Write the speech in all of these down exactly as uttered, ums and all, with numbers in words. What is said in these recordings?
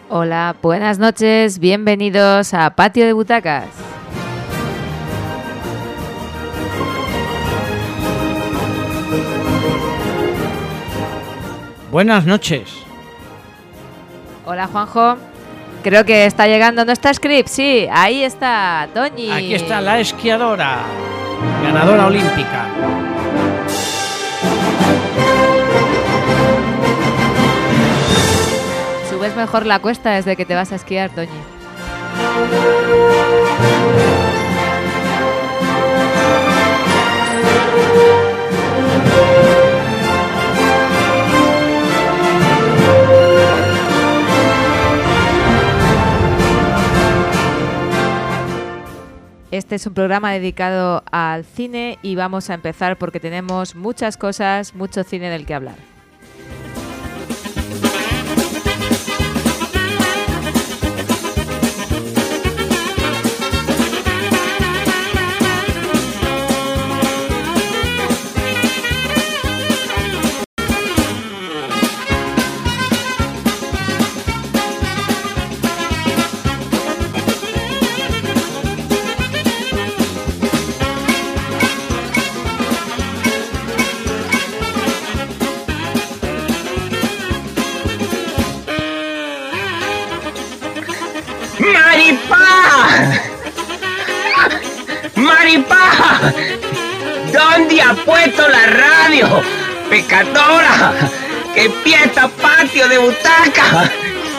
Hola, buenas noches, bienvenidos a Patio de Butacas. Buenas noches. Hola, Juanjo. Creo que está llegando nuestra script, sí, ahí está, Toñi. Aquí está la esquiadora, ganadora olímpica. Subes mejor la cuesta desde que te vas a esquiar, Toñi. Este es un programa dedicado al cine y vamos a empezar porque tenemos muchas cosas, mucho cine del que hablar. ¡Maripá! ¿Dónde ha puesto la radio? ¡Pecadora! ¡Que empieza Patio de Butaca!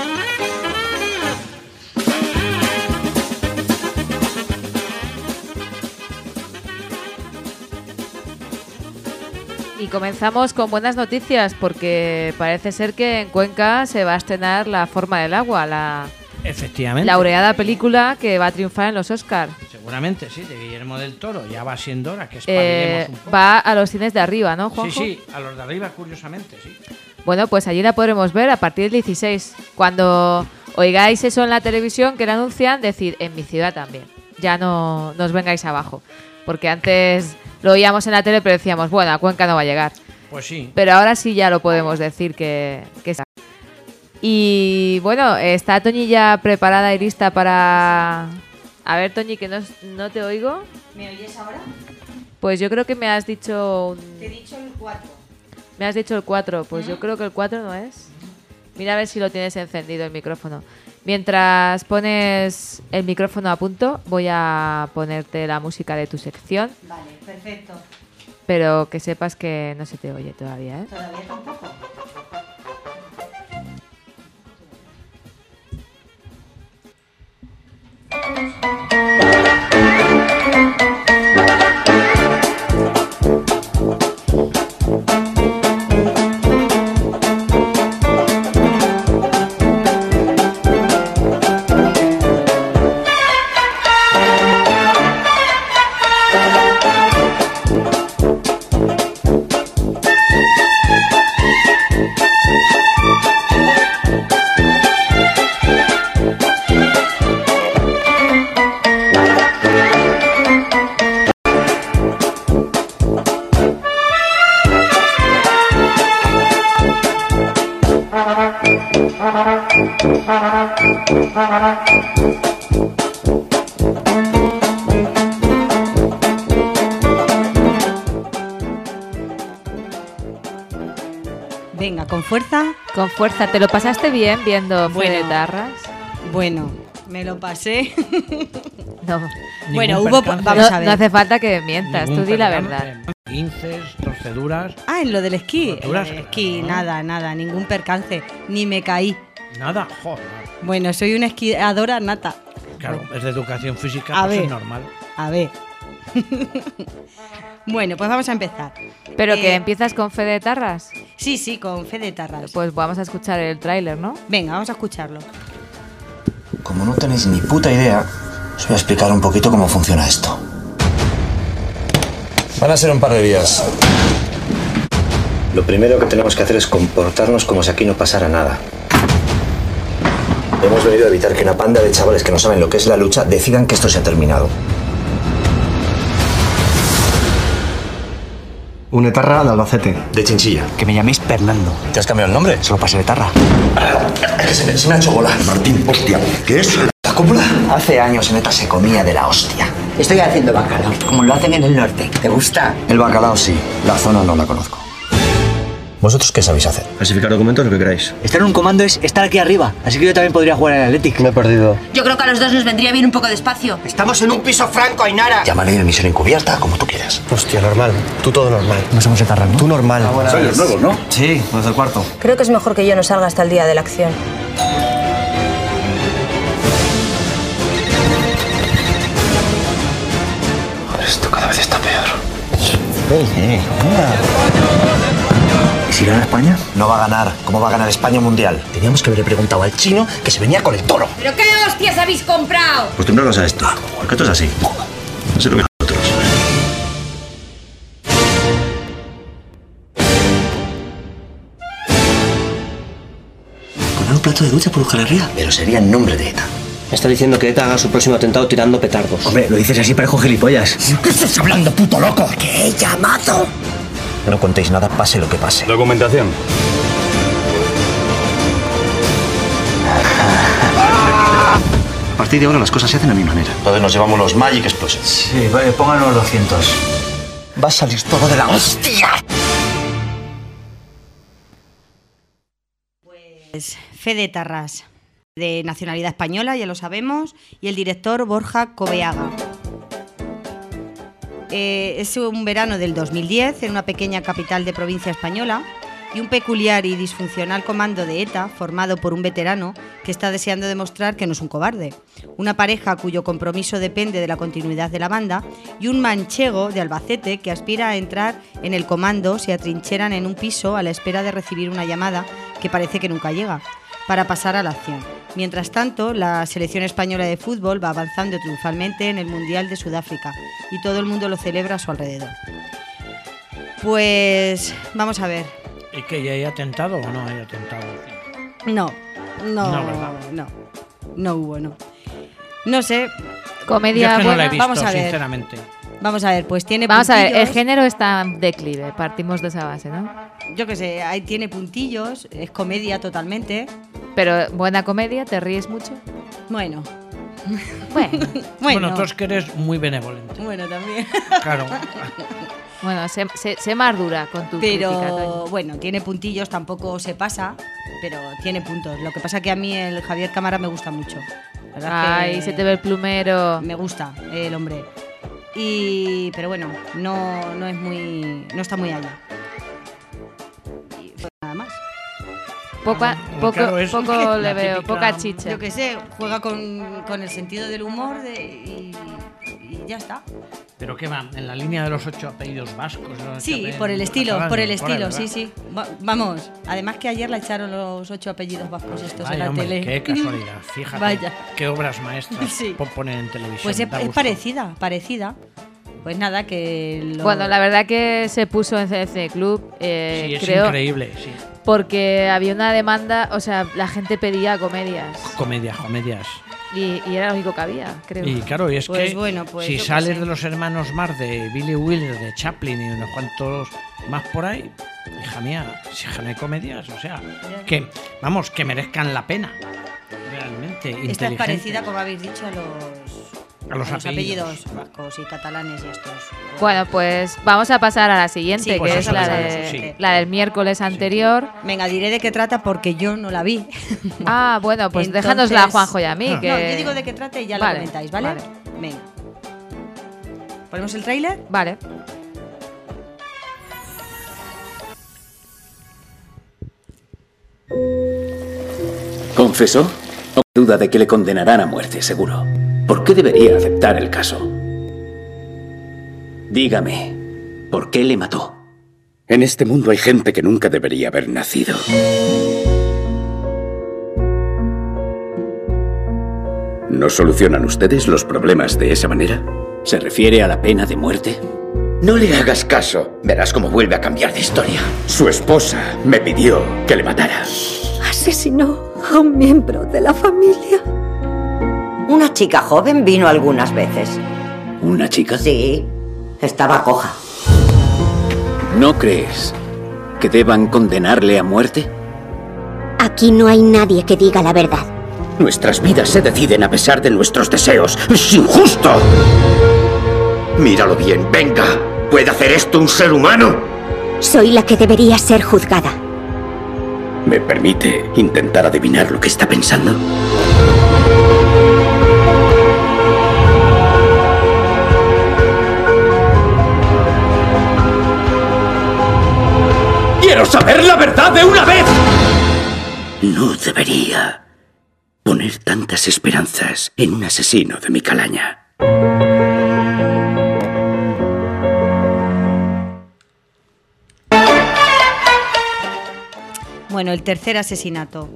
Y comenzamos con buenas noticias porque parece ser que en Cuenca se va a estrenar La forma del agua, la Efectivamente. laureada película que va a triunfar en los Oscar. Seguramente, sí, de Guillermo del Toro. Ya va siendo hora que espabilemos Eh, un poco. va a los cines de arriba, ¿no, Juanjo? Sí, sí, a los de arriba, curiosamente, sí. Bueno, pues allí la podremos ver a partir del dieciséis. Cuando oigáis eso en la televisión que la anuncian, decid, en mi ciudad también. Ya no, no os vengáis abajo. Porque antes lo oíamos en la tele, pero decíamos, bueno, a Cuenca no va a llegar. Pues sí. Pero ahora sí ya lo podemos decir que, que está. Y bueno, ¿está Toñi ya preparada y lista para...? A ver, Toñi, que no, no te oigo. ¿Me oyes ahora? Pues yo creo que me has dicho... Un... Te he dicho el cuatro. Me has dicho el cuatro, pues ¿Mm? yo creo que el cuatro no es. Mira a ver si lo tienes encendido el micrófono. Mientras pones el micrófono a punto, voy a ponerte la música de tu sección, Vale, perfecto. pero que sepas que no se te oye todavía, ¿eh? Todavía tampoco. Venga, con fuerza. Con fuerza, ¿te lo pasaste bien viendo Bueno. Fede Tarras? Bueno, me lo pasé. No, Bueno, Ningún hubo- percance, vamos no, a ver. no hace falta que mientas, ningún tú di la percance, verdad. Quinces, torceduras, Ah, en lo del esquí. En lo Roturas, del esquí, claro. nada, nada, ningún percance. Ni me caí. nada, joder. Bueno, soy una esquiadora nata. Claro, es de educación física, A pues ver. es normal. A ver. Bueno, pues vamos a empezar. Pero que Eh, empiezas con Fede Tarras, Sí, sí, con Fede Tarras. pues vamos a escuchar el tráiler, ¿no? Venga, vamos a escucharlo. Como no tenéis ni puta idea, os voy a explicar un poquito cómo funciona esto. Van a ser un par de días. Lo primero que tenemos que hacer es comportarnos como si aquí no pasara nada. Hemos venido a evitar que una panda de chavales que no saben lo que es la lucha decidan que esto se ha terminado. Un etarra de Albacete. De Chinchilla. Que me llaméis Fernando. ¿Te has cambiado el nombre? Solo para ser etarra. Se me, se me ha hecho bola. Martín, hostia, ¿qué es? ¿La cúpula? Hace años en ETA se comía de la hostia. Estoy haciendo bacalao, como lo hacen en el norte. ¿Te gusta? El bacalao sí, la zona no la conozco. ¿Vosotros qué sabéis hacer? ¿Falsificar documentos o qué queráis? Estar en un comando es estar aquí arriba, así que yo también podría jugar en el Athletic. Me he perdido. Yo creo que a los dos nos vendría bien un poco de espacio. Estamos en un piso franco, Ainara. Llámale en misión encubierta, como tú quieras. Hostia, normal. Tú todo normal. No somos etarras, ¿no? Tú normal. Ah, Sois los nuevos, ¿no? Sí, los del cuarto. Creo que es mejor que yo no salga hasta el día de la acción. Esto cada vez está peor. Hey, hey, ¿Y si gana España? No va a ganar. ¿Cómo va a ganar España un mundial? Teníamos que haberle preguntado al chino que se venía con el toro. ¿Pero qué hostias habéis comprado? Acostumbraros a esto. Porque esto es así. No sé lo que nosotros. ¿Con un plato de ducha por Euskal Herria? Pero sería en nombre de ETA. Me está diciendo que ETA haga su próximo atentado tirando petardos. Hombre, lo dices así, parejo gilipollas. ¿Qué estás hablando, puto loco? ¡Que he llamado! No contéis nada, pase lo que pase. Documentación. A partir de ahora las cosas se hacen a mi manera. Entonces nos llevamos los Magic Explosions. Sí, vale, pónganos doscientos. Va a salir todo de la hostia. Pues Fede Tarrás, de nacionalidad española, ya lo sabemos, y el director Borja Coveaga. Eh, es un verano del dos mil diez en una pequeña capital de provincia española y un peculiar y disfuncional comando de ETA formado por un veterano que está deseando demostrar que no es un cobarde, una pareja cuyo compromiso depende de la continuidad de la banda y un manchego de Albacete que aspira a entrar en el comando se atrincheran en un piso a la espera de recibir una llamada que parece que nunca llega, para pasar a la acción. Mientras tanto, la selección española de fútbol va avanzando triunfalmente en el Mundial de Sudáfrica y todo el mundo lo celebra a su alrededor. Pues vamos a ver. ¿Y que ya hay atentado o no hay atentado? No, no, No, ¿verdad? no, no hubo, no. No sé. Comedia Yo es que no la buena. he visto, Vamos a ver. sinceramente. Vamos a ver, pues tiene Vamos a ver, el puntillos. género está en declive, partimos de esa base, ¿no? Yo qué sé, ahí tiene puntillos, es comedia totalmente. Pero buena comedia, ¿te ríes mucho? Bueno. Bueno, Bueno, Bueno, tú es que eres muy benevolente. bueno también. Claro. bueno, sé, sé- sé más dura con tu crítica, Pero Toño. bueno, tiene puntillos, tampoco se pasa, pero tiene puntos. Lo que pasa que a mí el Javier Cámara me gusta mucho. La verdad Ay, que se te ve el plumero. me gusta el hombre. Y pero bueno, no, no es muy. No está muy allá. Y pues nada más. Poca, Muy poco claro, es poco la le veo, típica- poca chicha. Yo qué sé, juega con, con el sentido del humor de, y, y ya está. ¿Pero qué va? ¿En la línea de los ocho apellidos vascos? los ocho Sí, apellidos por el estilo, catalanes? por el ahí, estilo, ¿verdad? sí, sí. Va- vamos, además que ayer la echaron los ocho apellidos vascos estos en Vaya, la hombre, tele. qué casualidad. Fíjate Vaya. qué obras maestras Sí. po- ponen en televisión. Pues es, da es gusto. parecida, parecida. Pues nada, que lo- Bueno, la verdad que se puso en C C Club, eh, Sí, es creo, increíble, sí. porque había una demanda, o sea, la gente pedía comedias Comedias, comedias. y, y era lo único que había, creo. Y claro, y es Pues que bueno, pues si yo qué sales sé. de los hermanos Marx, de Billy Wilder, de Chaplin y unos cuantos más por ahí, hija mía, si es que no hay comedias, o sea, que, vamos, que merezcan la pena. Realmente, Esta es inteligente. parecida, como habéis dicho, a los, A los apellidos. apellidos vascos y catalanes y estos. Bueno, pues vamos a pasar a la siguiente, Sí, que pues es eso, la, eso, de, eso, sí. la del miércoles anterior. Venga, diré de qué trata porque yo no la vi. Ah, bueno, pues Entonces- déjanosla a Juanjo y a mí. Que... No, yo digo de qué trata y ya Vale, la comentáis, ¿vale? vale. Venga. ¿Ponemos el tráiler? Vale. ¿Confesó? No hay duda de que le condenarán a muerte, seguro. ¿Por qué debería aceptar el caso? Dígame, ¿por qué le mató? En este mundo hay gente que nunca debería haber nacido. ¿No solucionan ustedes los problemas de esa manera? ¿Se refiere a la pena de muerte? No le hagas caso. Verás cómo vuelve a cambiar de historia. Su esposa me pidió que le matara. Asesinó a un miembro de la familia. Una chica joven vino algunas veces. ¿Una chica? Sí, estaba coja. ¿No crees que deban condenarle a muerte? Aquí no hay nadie que diga la verdad. Nuestras vidas se deciden a pesar de nuestros deseos. ¡Es injusto! Míralo bien, venga. ¿Puede hacer esto un ser humano? Soy la que debería ser juzgada. ¿Me permite intentar adivinar lo que está pensando? ¡Quiero saber la verdad de una vez! No debería poner tantas esperanzas en un asesino de mi calaña. Bueno, el tercer asesinato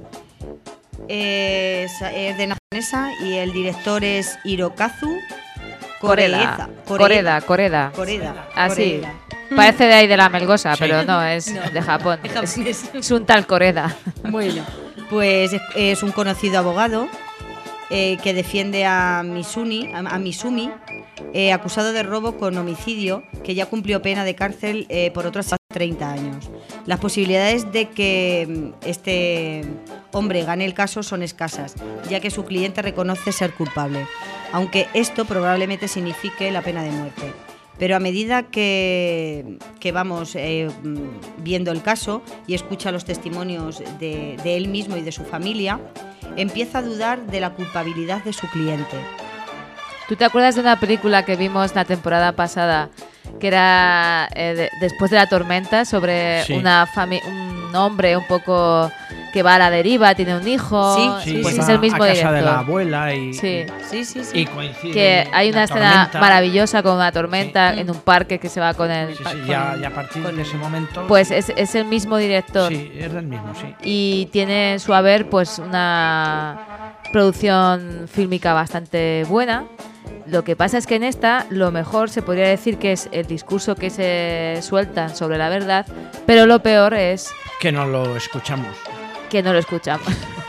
es, es de japonesa y el director es Hirokazu Koreda. Koreda. Koreda, Koreda. Koreda. Así. Koreda. Parece de ahí de la Melgosa, Sí. pero no, es No. de Japón. Es japonés. Es, es un tal Koreda. Bueno, pues es, es un conocido abogado eh, que defiende a Misumi, a, a Misumi eh, acusado de robo con homicidio, que ya cumplió pena de cárcel eh, por otros treinta años. Las posibilidades de que mm, este hombre gane el caso son escasas, ya que su cliente reconoce ser culpable, aunque esto probablemente signifique la pena de muerte. Pero a medida que, que vamos eh, viendo el caso y escucha los testimonios de, de él mismo y de su familia, empieza a dudar de la culpabilidad de su cliente. ¿Tú te acuerdas de una película que vimos la temporada pasada que era eh, de- después de la tormenta sobre Sí. una fami- un hombre un poco que va a la deriva, tiene un hijo? Sí, Sí, pues va es el mismo a casa director. de la abuela y, Sí. Sí, sí, sí. y coincide Que hay una la escena tormenta. maravillosa con una tormenta Sí. en un parque que se va con el... Sí, sí, ya, ya a partir de ese momento. Pues es, es el mismo director. Sí, es del mismo, sí. Y tiene en su haber pues una producción fílmica bastante buena. Lo que pasa es que en esta lo mejor se podría decir que es el discurso que se sueltan sobre la verdad, pero lo peor es Que no lo escuchamos. que no lo escuchamos.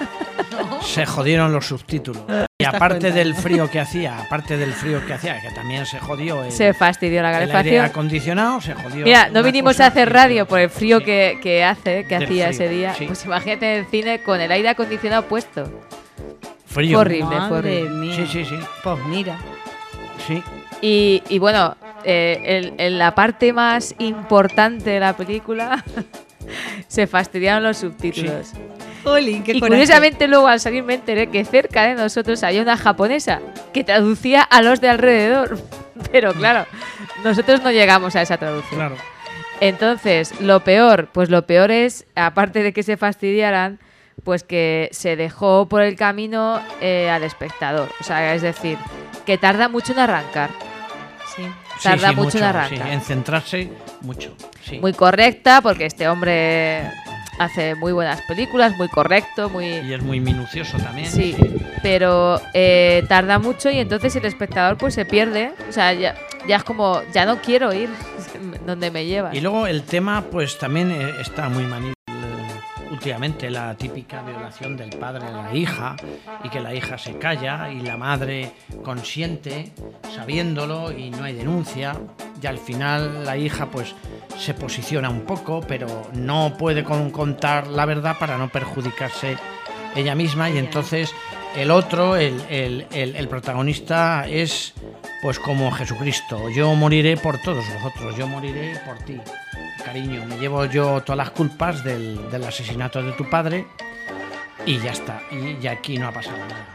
Se jodieron los subtítulos. Y aparte del frío que hacía, aparte del frío que hacía, que también se jodió el, Se fastidió la el aire calefacción. acondicionado, se jodió. Mira, no una vinimos cosa a hacer y- radio por el frío Sí. que, que hace, que Del hacía frío, ese día. sí. Pues imagínate en el cine con el aire acondicionado puesto. Frío. Fue horrible, fue Madre horrible. mía. Sí, sí, sí. Pues mira. Sí. Y, y bueno, eh, el- en la parte más importante de la película se fastidiaron los subtítulos. Jolín, qué Y coraje. curiosamente luego al salir me enteré que cerca de nosotros había una japonesa que traducía a los de alrededor. Pero claro, nosotros no llegamos a esa traducción. Claro. Entonces, lo peor, pues lo peor es, aparte de que se fastidiaran, pues que se dejó por el camino eh, al espectador. O sea, es decir, que tarda mucho en arrancar. Sí. Tarda Sí, sí, mucho en sí, arrancar. en centrarse mucho. Sí. Muy correcta, porque este hombre hace muy buenas películas, muy correcto, muy... Y es muy minucioso también. Sí, pero eh, tarda mucho y entonces el espectador pues se pierde. O sea, ya, ya es como, ya no quiero ir donde me llevas. Y luego el tema, pues también eh, está muy manido últimamente, la típica violación del padre a la hija y que la hija se calla y la madre consiente sabiéndolo y no hay denuncia y al final la hija pues se posiciona un poco pero no puede con- contar la verdad para no perjudicarse ella misma y entonces el otro, el, el, el, el protagonista es pues como Jesucristo, yo moriré por todos vosotros, yo moriré por ti. Cariño, me llevo yo todas las culpas del, del asesinato de tu padre y ya está. Y, y aquí no ha pasado nada.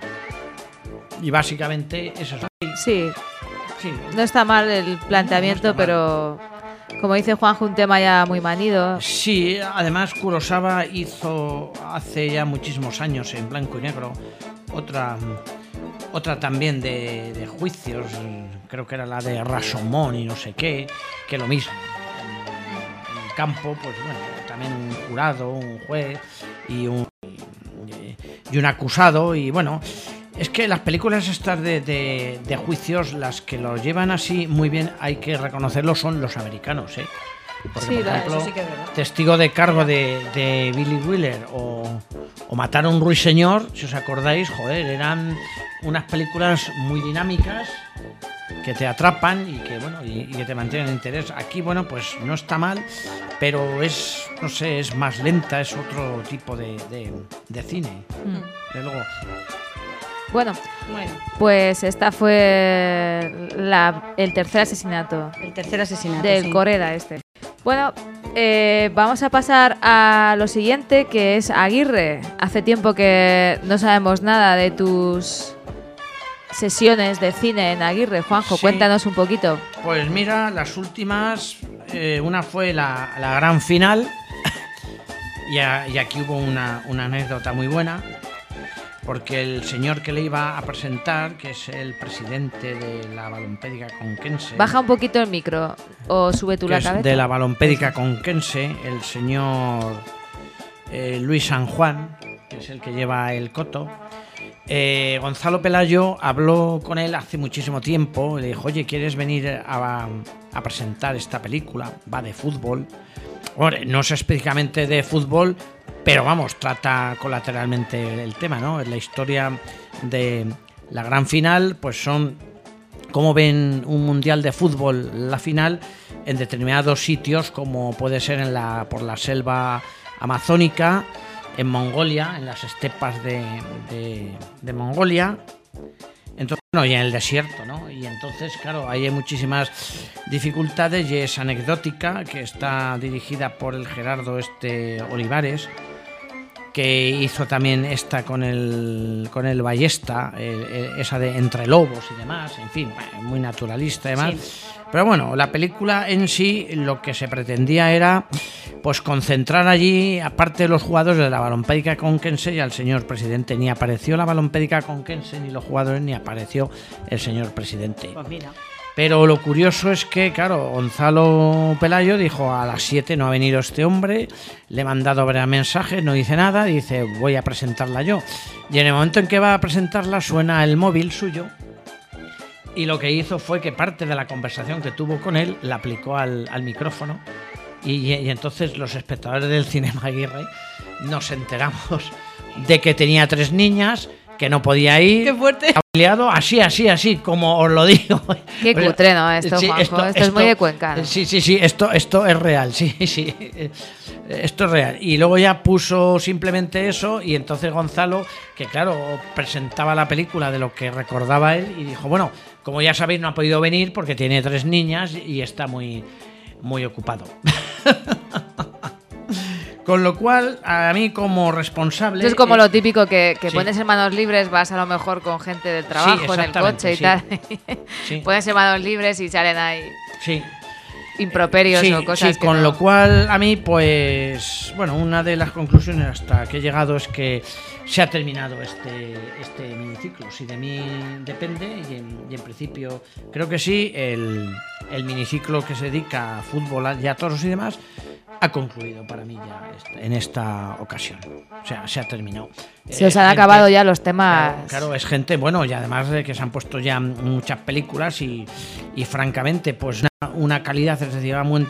Y básicamente eso es así. Sí, Sí. no está mal el planteamiento, No, no está pero como dice Juanjo, un tema ya muy manido. Sí, además Kurosawa hizo hace ya muchísimos años en blanco y negro otra otra también de, de juicios, creo que era la de Rashomon y no sé qué, que lo mismo. En el campo, pues bueno, también un jurado, un juez y un y un acusado y bueno, es que las películas estas de, de, de juicios, las que los llevan así muy bien, hay que reconocerlo, son los americanos, ¿eh? Porque, Sí, por la- ejemplo, eso sí que es verdad. Testigo de cargo de, de Billy Wilder o, o Matar a un ruiseñor, si os acordáis, joder, eran unas películas muy dinámicas que te atrapan y que bueno y, y que te mantienen interés. Aquí, bueno, pues no está mal, pero es, no sé, es más lenta, es otro tipo de, de, de cine. Mm. De luego. Bueno, bueno, pues esta fue la, el tercer asesinato. El tercer asesinato del sí. Coreda este. Bueno, eh, vamos a pasar a lo siguiente, que es Aguirre. Hace tiempo que no sabemos nada de tus sesiones de cine en Aguirre. Juanjo, sí. Cuéntanos un poquito. Pues mira, las últimas, eh, una fue la, la gran final y, a, y aquí hubo una, una anécdota muy buena. Porque el señor que le iba a presentar, que es el presidente de la Balompédica Conquense... Baja un poquito el micro o sube tú la cabeza. De la Balompédica Conquense, el señor eh, Luis San Juan, que es el que lleva el coto. Eh, Gonzalo Pelayo habló con él hace muchísimo tiempo y le dijo, oye, ¿quieres venir a, a presentar esta película? Va de fútbol. Bueno, no es específicamente de fútbol, pero vamos, trata colateralmente el tema, ¿no? La historia de la gran final, pues son cómo ven un mundial de fútbol, la final, en determinados sitios, como puede ser en la por la selva amazónica, en Mongolia, en las estepas de, de, de Mongolia. Entonces, bueno, y en el desierto, ¿no? Y entonces, claro, hay muchísimas dificultades y es anecdótica, que está dirigida por el Gerardo este Olivares, que hizo también esta con el con el Ballesta, eh, esa de Entre Lobos y demás, en fin, muy naturalista y demás. Sí. Pero bueno, la película en sí lo que se pretendía era pues concentrar allí, aparte de los jugadores de la Balompédica Conquense y al señor presidente. Ni apareció la Balompédica Conquense ni los jugadores, ni apareció el señor presidente. Pues mira. Pero lo curioso es que, claro, Gonzalo Pelayo dijo a las siete no ha venido este hombre, le he mandado varios mensajes, no dice nada, dice voy a presentarla yo. Y en el momento en que va a presentarla suena el móvil suyo y lo que hizo fue que parte de la conversación que tuvo con él la aplicó al, al micrófono y, y entonces los espectadores del Cinema Aguirre nos enteramos de que tenía tres niñas, que no podía ir. ¡Qué fuerte! Liado, así, así, así, como os lo digo. Qué cutre, ¿no? Esto, sí, Juanjo, esto, esto es muy de Cuenca, ¿no? Sí, sí, sí, esto, esto es real, sí, sí. Esto es real. Y luego ya puso simplemente eso y entonces Gonzalo, que claro, presentaba la película de lo que recordaba él y dijo, bueno, como ya sabéis, no ha podido venir porque tiene tres niñas y está muy, muy ocupado. Con lo cual, a mí como responsable... Esto es como eh, lo típico que, que sí. Pones en manos libres, vas a lo mejor con gente del trabajo sí, en el coche y sí. tal. Sí. Pones en manos libres y salen ahí sí. improperios sí, o cosas sí, que con no. Lo cual, a mí, pues... Bueno, una de las conclusiones hasta que he llegado es que se ha terminado este, este miniciclo. Si de mí depende, y en, y en principio creo que sí, el, el miniciclo que se dedica a fútbol y a toros y demás... ha concluido para mí ya en esta ocasión. O sea, se ha terminado. Se os han gente, acabado ya los temas. Claro, claro, es gente, bueno, y además de que se han puesto ya muchas películas y, y francamente, pues una, una calidad excesiva muy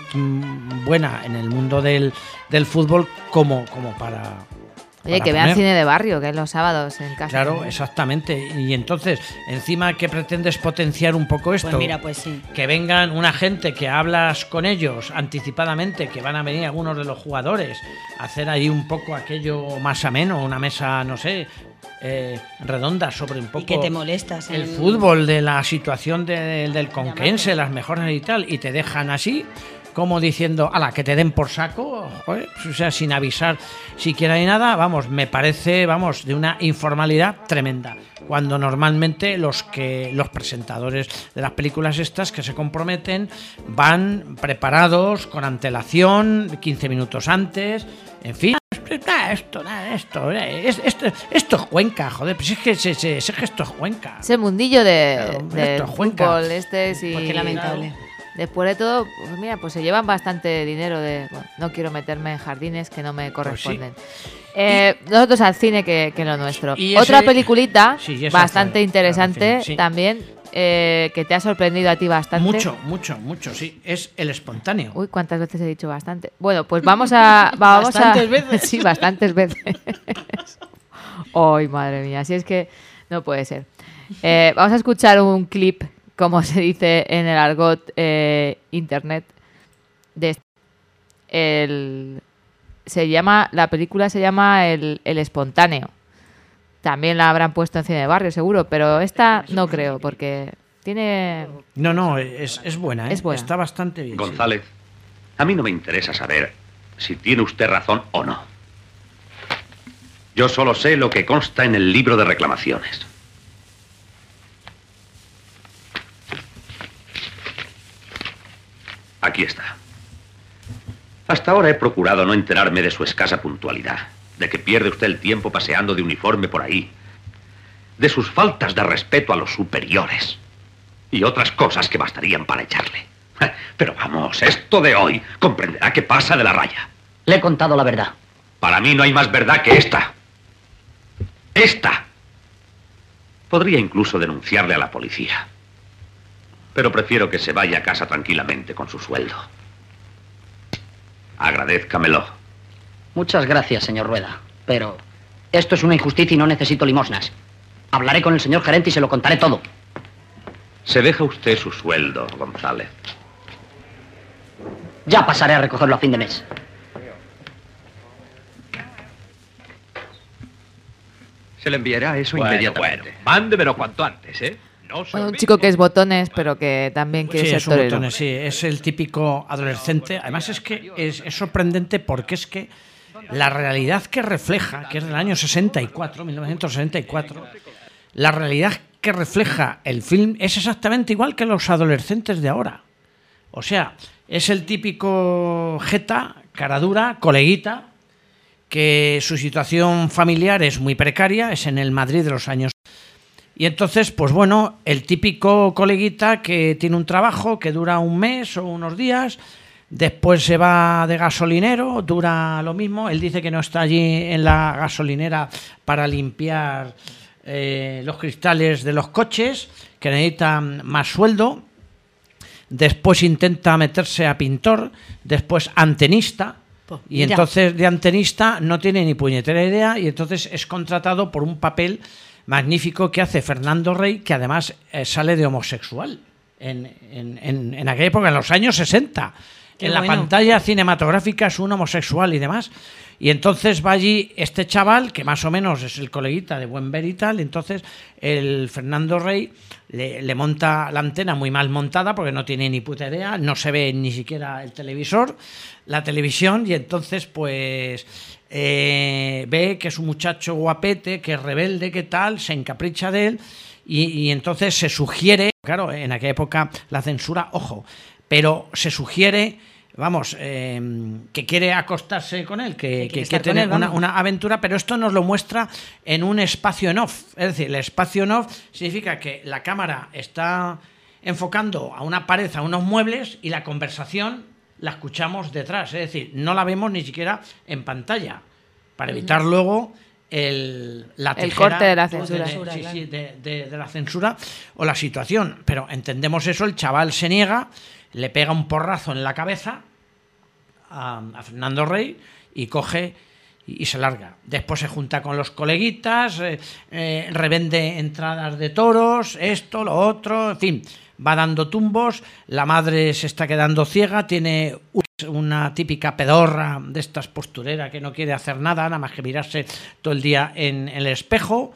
buena en el mundo del, del fútbol como, como para... Oye, que vean cine de barrio, que es los sábados en casa. Claro, exactamente. Y entonces, encima, ¿qué pretendes potenciar un poco esto? Pues mira, pues sí. Que vengan una gente que hablas con ellos anticipadamente, que van a venir algunos de los jugadores, a hacer ahí un poco aquello más ameno, una mesa, no sé, eh, redonda sobre un poco... Y que te molestas. El en... fútbol, de la situación de, del Conquense, las mejores y tal, y te dejan así... como diciendo, ala, que te den por saco, joder, o sea, sin avisar siquiera ni nada, vamos, me parece, vamos, de una informalidad tremenda, cuando normalmente los que los presentadores de las películas estas que se comprometen van preparados con antelación, quince minutos antes, en fin, nada, esto, nada, esto, es, esto, esto es Cuenca, joder, pues es que, es, es, es que esto es Cuenca. Ese mundillo de, claro, de esto es Cuenca. Fútbol, este sí. Pues qué lamentable. Después de todo, pues mira, pues se llevan bastante dinero de... Bueno, no quiero meterme en jardines que no me corresponden. Pues sí. eh, y, nosotros al cine que, que lo nuestro. Ese, Otra peliculita sí, bastante fue, interesante claro, sí. también, eh, que te ha sorprendido a ti bastante. Mucho, mucho, mucho, sí. Es El Espontáneo. Uy, ¿cuántas veces he dicho bastante? Bueno, pues vamos a... Vamos ¿Bastantes a, veces? Sí, bastantes veces. Ay, madre mía, así es que no puede ser. Eh, vamos a escuchar un clip como se dice en el argot eh, internet, de el, se llama, la película se llama El, el Espontáneo. También la habrán puesto en Cine de Barrio, seguro, pero esta no creo, porque tiene... No, no, es, es buena, ¿eh? Es buena. Está bastante bien. González, sí. A mí no me interesa saber si tiene usted razón o no. Yo solo sé lo que consta en el libro de reclamaciones. Aquí está. Hasta ahora he procurado no enterarme de su escasa puntualidad, de que pierde usted el tiempo paseando de uniforme por ahí, de sus faltas de respeto a los superiores y otras cosas que bastarían para echarle. Pero vamos, esto de hoy comprenderá que pasa de la raya. Le he contado la verdad. Para mí no hay más verdad que esta. Esta. Podría incluso denunciarle a la policía. Pero prefiero que se vaya a casa tranquilamente con su sueldo. Agradézcamelo. Muchas gracias, señor Rueda. Pero esto es una injusticia y no necesito limosnas. Hablaré con el señor gerente y se lo contaré todo. Se deja usted su sueldo, González. Ya pasaré a recogerlo a fin de mes. Se le enviará eso bueno, inmediatamente. Bueno, mándemelo cuanto antes, ¿eh? No un chico que es botones, pero que también quiere sí, ser es un torero. botones, sí, es el típico adolescente. Además es que es, es sorprendente porque es que la realidad que refleja, que es del año sesenta y cuatro, mil novecientos sesenta y cuatro, la realidad que refleja el film es exactamente igual que los adolescentes de ahora. O sea, es el típico jeta, cara dura, coleguita, que su situación familiar es muy precaria, es en el Madrid de los años. Y entonces, pues bueno, el típico coleguita que tiene un trabajo que dura un mes o unos días, después se va de gasolinero, dura lo mismo, él dice que no está allí en la gasolinera para limpiar eh, los cristales de los coches, que necesitan más sueldo, después intenta meterse a pintor, después antenista, pues y entonces de antenista no tiene ni puñetera idea y entonces es contratado por un papel magnífico que hace Fernando Rey, que además eh, sale de homosexual en, en, en, en aquella época, en los años sesenta. Qué en bueno. La pantalla cinematográfica es un homosexual y demás. Y entonces va allí este chaval, que más o menos es el coleguita de buen ver y tal, y entonces el Fernando Rey le, le monta la antena muy mal montada porque no tiene ni puta idea, no se ve ni siquiera el televisor, la televisión, y entonces pues eh, ve que es un muchacho guapete, que es rebelde, que tal, se encapricha de él, y, y entonces se sugiere, claro, en aquella época la censura, ojo, pero se sugiere... Vamos, eh, que quiere acostarse con él, que, que quiere tener una, una aventura, pero esto nos lo muestra en un espacio en off. Es decir, el espacio en off significa que la cámara está enfocando a una pared, a unos muebles, y la conversación la escuchamos detrás. Es decir, no la vemos ni siquiera en pantalla, para evitar luego el, la tijera, el corte de la censura. De, de, sí, sí, de, de, de la censura o la situación. Pero entendemos eso, el chaval se niega, le pega un porrazo en la cabeza a, a Fernando Rey y coge y, y se larga. Después se junta con los coleguitas, eh, eh, revende entradas de toros, esto, lo otro, en fin, va dando tumbos. La madre se está quedando ciega, tiene una típica pedorra de estas postureras que no quiere hacer nada, nada más que mirarse todo el día en, en el espejo.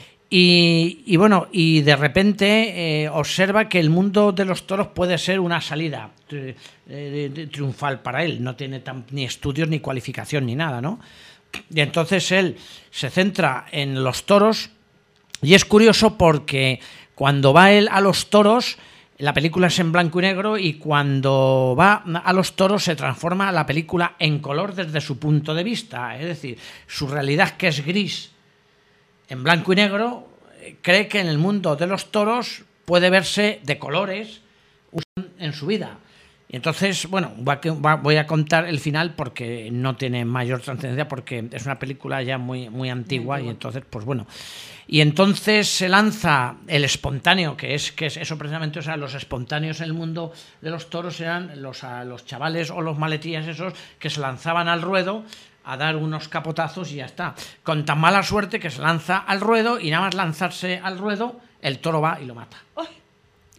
Y, y bueno, y de repente eh, observa que el mundo de los toros puede ser una salida tri, eh, triunfal para él. No tiene tan, ni estudios, ni cualificación, ni nada, ¿no? Y entonces él se centra en los toros, y es curioso porque cuando va él a los toros, la película es en blanco y negro, y cuando va a los toros se transforma la película en color desde su punto de vista. Es decir, su realidad, que es gris, en blanco y negro, cree que en el mundo de los toros puede verse de colores en su vida. Y entonces, bueno, voy a contar el final porque no tiene mayor trascendencia, porque es una película ya muy, muy antigua, y entonces, pues bueno. Y entonces se lanza El Espontáneo, que es, que es eso precisamente, o sea, los espontáneos en el mundo de los toros eran los, a, los chavales o los maletías esos que se lanzaban al ruedo a dar unos capotazos y ya está. Con tan mala suerte que se lanza al ruedo, y nada más lanzarse al ruedo, el toro va y lo mata.